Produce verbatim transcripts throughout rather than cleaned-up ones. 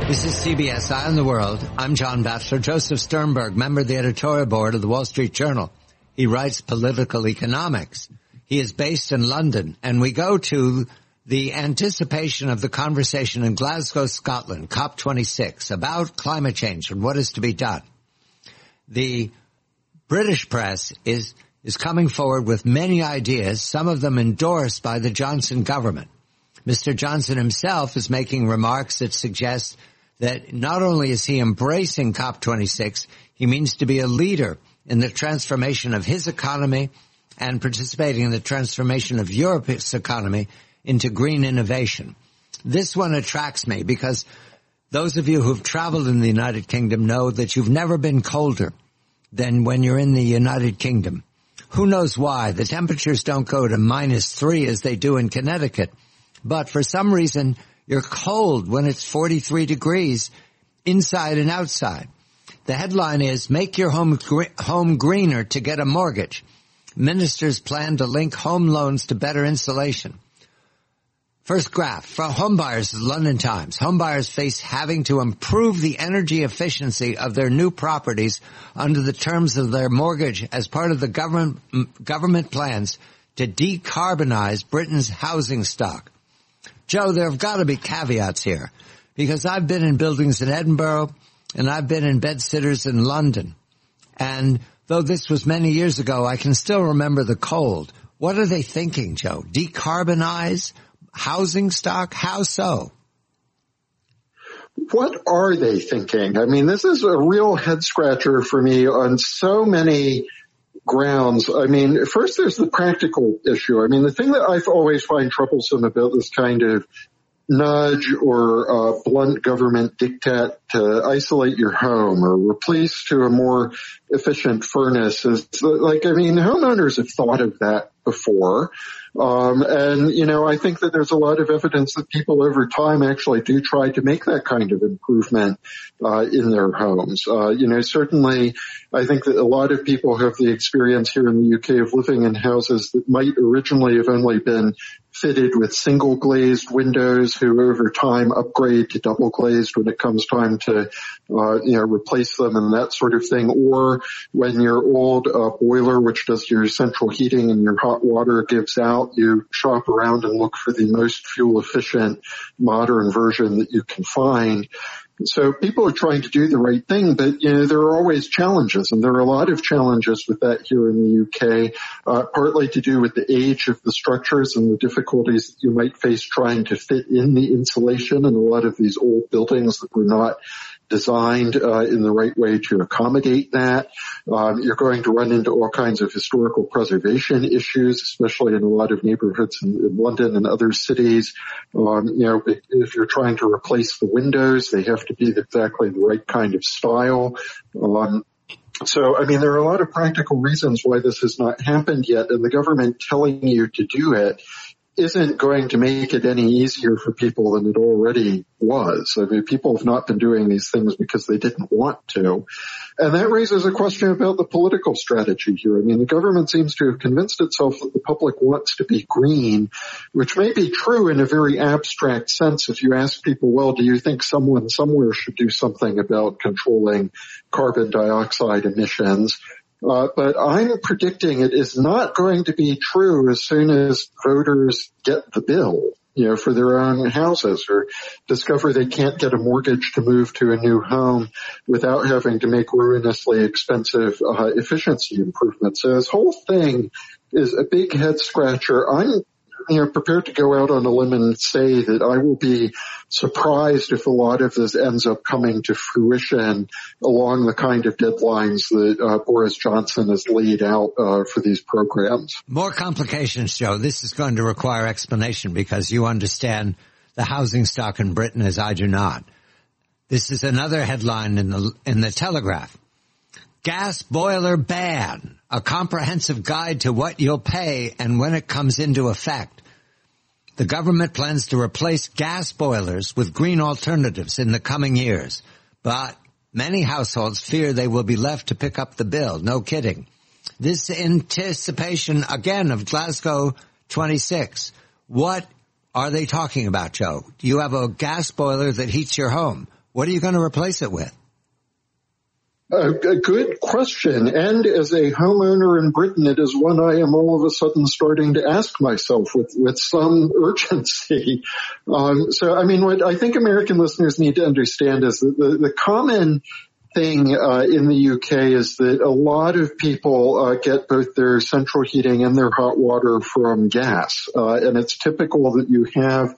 This is C B S Eye on the World. I'm John Batchelor. Joseph Sternberg, member of the editorial board of the Wall Street Journal. He writes political economics. He is based in London, and we go to the anticipation of the conversation in Glasgow, Scotland, COP twenty-six, about climate change and what is to be done. The British press is is coming forward with many ideas, some of them endorsed by the Johnson government. Mister Johnson himself is making remarks that suggest that not only is he embracing COP twenty-six, he means to be a leader in the transformation of his economy and participating in the transformation of Europe's economy into green innovation. This one attracts me because those of you who've traveled in the United Kingdom know that you've never been colder than when you're in the United Kingdom. Who knows why? The temperatures don't go to minus three as they do in Connecticut. But for some reason, you're cold when it's forty-three degrees inside and outside. The headline is, make your home, gre- home greener to get a mortgage. Ministers plan to link home loans to better insulation. First graph from homebuyers, the London Times. Homebuyers face having to improve the energy efficiency of their new properties under the terms of their mortgage as part of the government, government plans to decarbonize Britain's housing stock. Joe, there have got to be caveats here, because I've been in buildings in Edinburgh and I've been in bedsitters in London. And though this was many years ago, I can still remember the cold. What are they thinking, Joe? Decarbonize housing stock? How so? What are they thinking? I mean, this is a real head scratcher for me on so many grounds. I mean, first there's the practical issue. I mean, the thing that I always find troublesome about this kind of nudge or uh, blunt government diktat to isolate your home or replace to a more efficient furnace is like, I mean, homeowners have thought of that before. Um, and, you know, I think that there's a lot of evidence that people over time actually do try to make that kind of improvement uh, in their homes. Uh, you know, certainly I think that a lot of people have the experience here in the U K of living in houses that might originally have only been fitted with single glazed windows who over time upgrade to double glazed when it comes time to, uh, you know, replace them and that sort of thing. Or when your old uh, boiler, which does your central heating and your hot water, gives out, you shop around and look for the most fuel efficient modern version that you can find. So people are trying to do the right thing, but, you know, there are always challenges, and there are a lot of challenges with that here in the U K, uh, partly to do with the age of the structures and the difficulties that you might face trying to fit in the insulation in a lot of these old buildings that were not designed uh, in the right way to accommodate that. Um, you're going to run into all kinds of historical preservation issues, especially in a lot of neighborhoods in, in London and other cities. Um, you know, if you're trying to replace the windows, they have to be exactly the right kind of style. Um, So, I mean, there are a lot of practical reasons why this has not happened yet, and the government telling you to do it isn't going to make it any easier for people than it already was. I mean, people have not been doing these things because they didn't want to. And that raises a question about the political strategy here. I mean, the government seems to have convinced itself that the public wants to be green, which may be true in a very abstract sense. If you ask people, well, do you think someone somewhere should do something about controlling carbon dioxide emissions? Uh, but I'm predicting it is not going to be true as soon as voters get the bill, you know, for their own houses, or discover they can't get a mortgage to move to a new home without having to make ruinously expensive uh, efficiency improvements. So this whole thing is a big head scratcher. I'm you know, prepared to go out on a limb and say that I will be surprised if a lot of this ends up coming to fruition along the kind of deadlines that uh, Boris Johnson has laid out uh, for these programs. More complications, Joe. This is going to require explanation because you understand the housing stock in Britain as I do not. This is another headline in the in the Telegraph. Gas boiler ban, a comprehensive guide to what you'll pay and when it comes into effect. The government plans to replace gas boilers with green alternatives in the coming years, but many households fear they will be left to pick up the bill. No kidding. This anticipation, again, of Glasgow twenty-six. What are they talking about, Joe? You have a gas boiler that heats your home. What are you going to replace it with? A, a good question. And as a homeowner in Britain, it is one I am all of a sudden starting to ask myself with, with some urgency. Um, so, I mean, what I think American listeners need to understand is that the, the common thing uh, in the U K is that a lot of people uh, get both their central heating and their hot water from gas. Uh, and it's typical that you have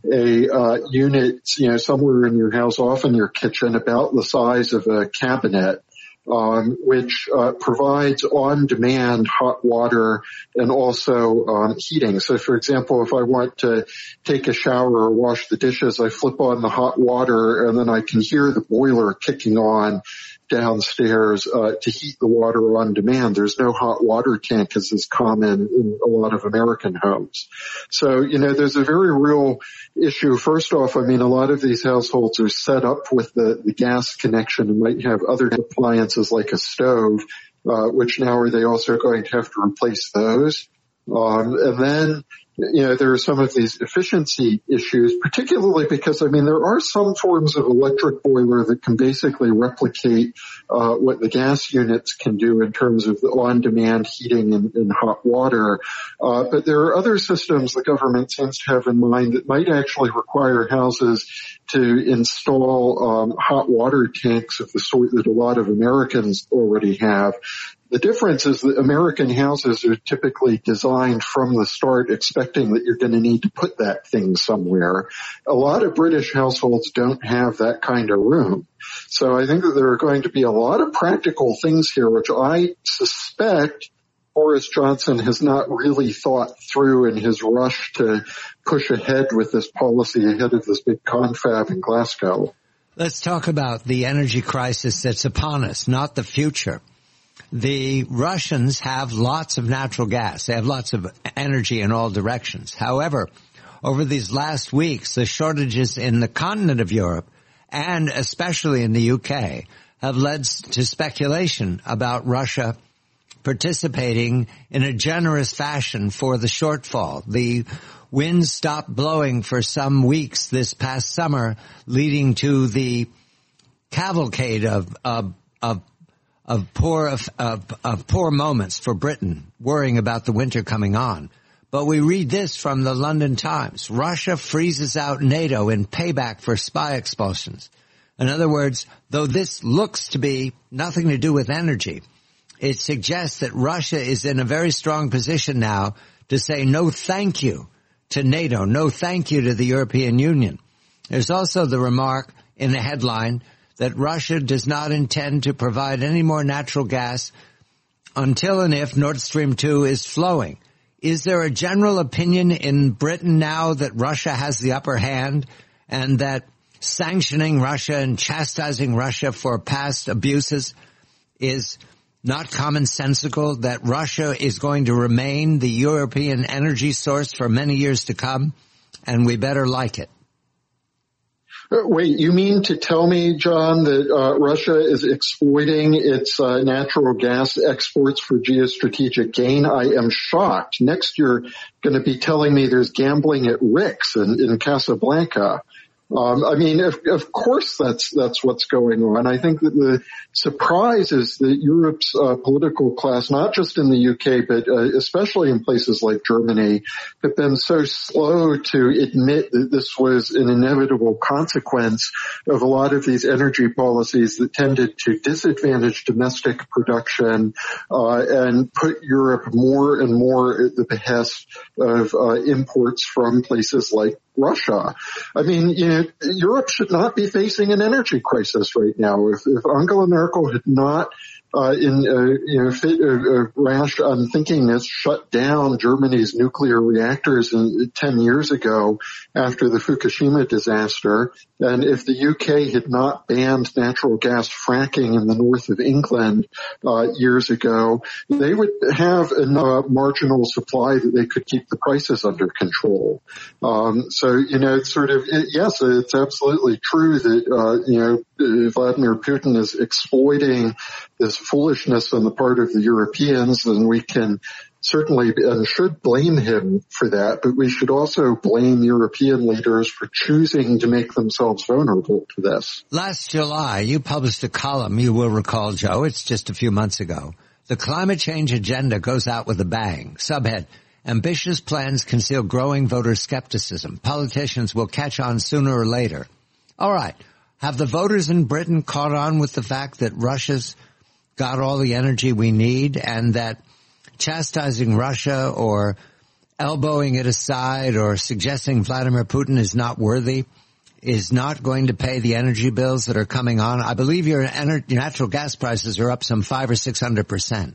a uh, unit, you know, somewhere in your house, often your kitchen, about the size of a cabinet, um, which uh, provides on-demand hot water and also um, heating. So, for example, if I want to take a shower or wash the dishes, I flip on the hot water, and then I can hear the boiler kicking on downstairs uh, to heat the water on demand. There's no hot water tank, as is common in a lot of American homes. So, you know, there's a very real issue. First off, I mean, a lot of these households are set up with the, the gas connection and might have other appliances like a stove, uh, which now are they also going to have to replace those? Um, and then, you know, there are some of these efficiency issues, particularly because, I mean, there are some forms of electric boiler that can basically replicate uh, what the gas units can do in terms of the on-demand heating and, and hot water. Uh, but there are other systems the government seems to have in mind that might actually require houses to install um, hot water tanks of the sort that a lot of Americans already have. The difference is that American houses are typically designed from the start expecting that you're going to need to put that thing somewhere. A lot of British households don't have that kind of room. So I think that there are going to be a lot of practical things here, which I suspect Boris Johnson has not really thought through in his rush to push ahead with this policy ahead of this big confab in Glasgow. Let's talk about the energy crisis that's upon us, not the future. The Russians have lots of natural gas. They have lots of energy in all directions. However, over these last weeks, the shortages in the continent of Europe and especially in the U K have led to speculation about Russia participating in a generous fashion for the shortfall. The winds stopped blowing for some weeks this past summer, leading to the cavalcade of, of, of of poor of, of, of poor moments for Britain, worrying about the winter coming on. But we read this from the London Times. Russia freezes out NATO in payback for spy expulsions. In other words, though this looks to be nothing to do with energy, it suggests that Russia is in a very strong position now to say no thank you to NATO, no thank you to the European Union. There's also the remark in the headline that Russia does not intend to provide any more natural gas until and if Nord Stream two is flowing. Is there a general opinion in Britain now that Russia has the upper hand and that sanctioning Russia and chastising Russia for past abuses is not commonsensical, that Russia is going to remain the European energy source for many years to come, and we better like it? Wait, you mean to tell me, John, that uh, Russia is exploiting its uh, natural gas exports for geostrategic gain? I am shocked. Next, you're going to be telling me there's gambling at Rick's in, in Casablanca. Um, I mean, of, of course that's, that's what's going on. I think that the surprise is that Europe's uh, political class, not just in the U K, but uh, especially in places like Germany, have been so slow to admit that this was an inevitable consequence of a lot of these energy policies that tended to disadvantage domestic production, uh, and put Europe more and more at the behest of uh, imports from places like Russia. I mean, you know, Europe should not be facing an energy crisis right now. If, if Angela Merkel had not, uh, in uh, you know, fit, uh, rash unthinkingness, shut down Germany's nuclear reactors in, ten years ago after the Fukushima disaster, and if the U K had not banned natural gas fracking in the north of England uh, years ago, they would have a uh, marginal supply that they could keep the prices under control. Um, so, you know, it's sort of, it, yes, it's absolutely true that, uh, you know, Vladimir Putin is exploiting is foolishness on the part of the Europeans, then we can certainly and should blame him for that, but we should also blame European leaders for choosing to make themselves vulnerable to this. Last July, you published a column, you will recall, Joe, it's just a few months ago. The climate change agenda goes out with a bang. Subhead, ambitious plans conceal growing voter skepticism. Politicians will catch on sooner or later. All right. Have the voters in Britain caught on with the fact that Russia's got all the energy we need and that chastising Russia or elbowing it aside or suggesting Vladimir Putin is not worthy is not going to pay the energy bills that are coming on? I believe your, ener- your natural gas prices are up some five or six hundred percent.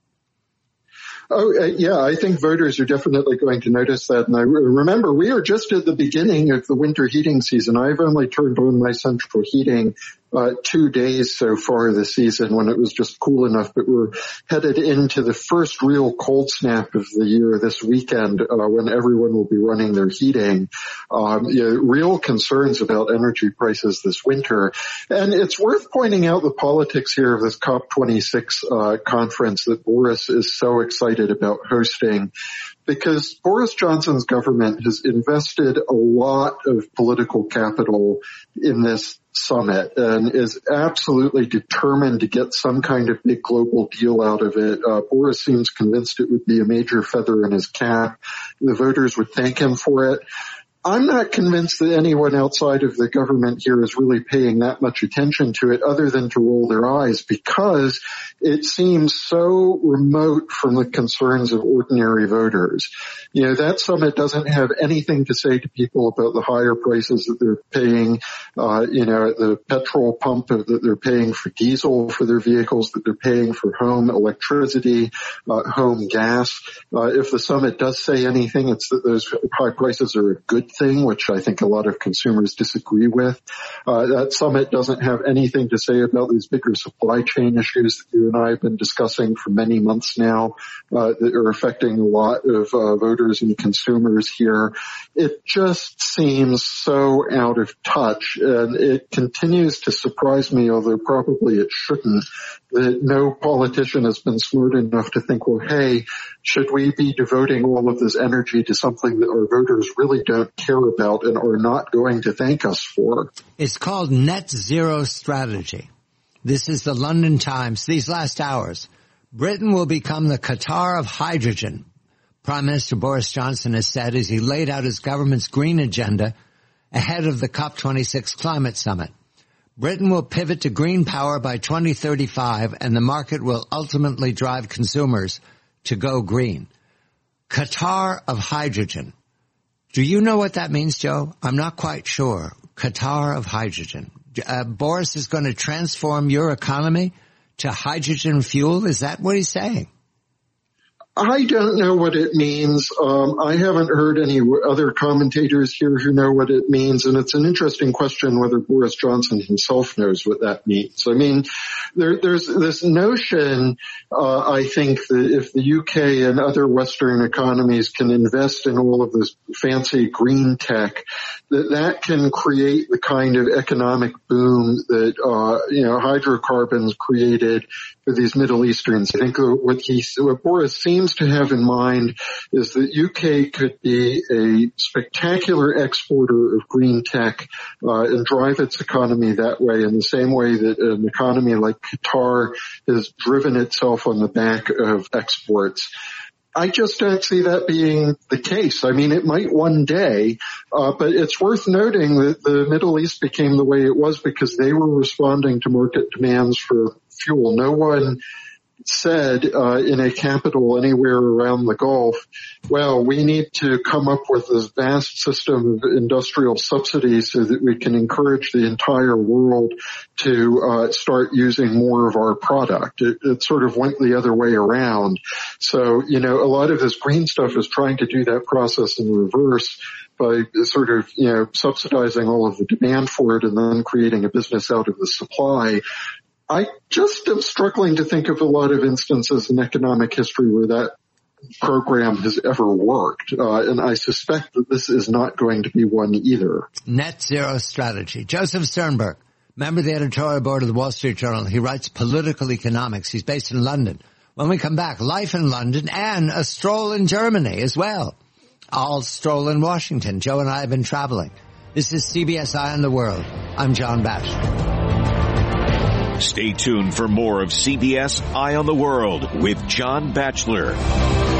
Oh, uh, yeah, I think voters are definitely going to notice that. And I remember we are just at the beginning of the winter heating season. I've only turned on my central heating uh, two days so far this season when it was just cool enough, but we're headed into the first real cold snap of the year this weekend, uh, when everyone will be running their heating. Um, you know, real concerns about energy prices this winter. And it's worth pointing out the politics here of this COP twenty-six, uh, conference that Boris is so excited about hosting, because Boris Johnson's government has invested a lot of political capital in this summit and is absolutely determined to get some kind of big global deal out of it. Uh, Boris seems convinced it would be a major feather in his cap. The voters would thank him for it. I'm not convinced that anyone outside of the government here is really paying that much attention to it other than to roll their eyes, because it seems so remote from the concerns of ordinary voters. You know, that summit doesn't have anything to say to people about the higher prices that they're paying, uh, you know, at the petrol pump, that they're paying for diesel for their vehicles, that they're paying for home electricity, uh, home gas. Uh, if the summit does say anything, it's that those high prices are a good thing, which I think a lot of consumers disagree with. Uh, that summit doesn't have anything to say about these bigger supply chain issues that you and I have been discussing for many months now, uh, that are affecting a lot of uh, voters and consumers here. It just seems so out of touch, and it continues to surprise me, although probably it shouldn't, that no politician has been smart enough to think, well, hey, should we be devoting all of this energy to something that our voters really don't care about and are not going to thank us for? It's called net zero strategy. This is the London Times. These last hours, Britain will become the Qatar of hydrogen, Prime Minister Boris Johnson has said as he laid out his government's green agenda ahead of the COP twenty-six climate summit. Britain will pivot to green power by twenty thirty-five, and the market will ultimately drive consumers to go green. Qatar of hydrogen. Do you know what that means, Joe? I'm not quite sure. Qatar of hydrogen. Uh, Boris is going to transform your economy to hydrogen fuel. Is that what he's saying? I don't know what it means. Um, I haven't heard any other commentators here who know what it means, and it's an interesting question whether Boris Johnson himself knows what that means. I mean, there, there's this notion, uh, I think, that if the U K and other Western economies can invest in all of this fancy green tech, that that can create the kind of economic boom that, uh, you know, hydrocarbons created for these Middle Easterns. I think what he, what Boris seems to have in mind is that U K could be a spectacular exporter of green tech, uh, and drive its economy that way, in the same way that an economy like Qatar has driven itself on the back of exports. I just don't see that being the case. I mean, it might one day, uh, but it's worth noting that the Middle East became the way it was because they were responding to market demands for fuel. No one said uh, in a capital anywhere around the Gulf, well, we need to come up with this vast system of industrial subsidies so that we can encourage the entire world to uh, start using more of our product. It, it sort of went the other way around. So, you know, a lot of this green stuff is trying to do that process in reverse by sort of, you know, subsidizing all of the demand for it and then creating a business out of the supply. I just am struggling to think of a lot of instances in economic history where that program has ever worked, uh, and I suspect that this is not going to be one either. Net zero strategy. Joseph Sternberg, member of the editorial board of the Wall Street Journal. He writes political economics. He's based in London. When we come back, life in London and a stroll in Germany as well. I'll stroll in Washington. Joe and I have been traveling. This is C B S Eye on the World. I'm John Batchelor. Stay tuned for more of C B S Eye on the World with John Batchelor.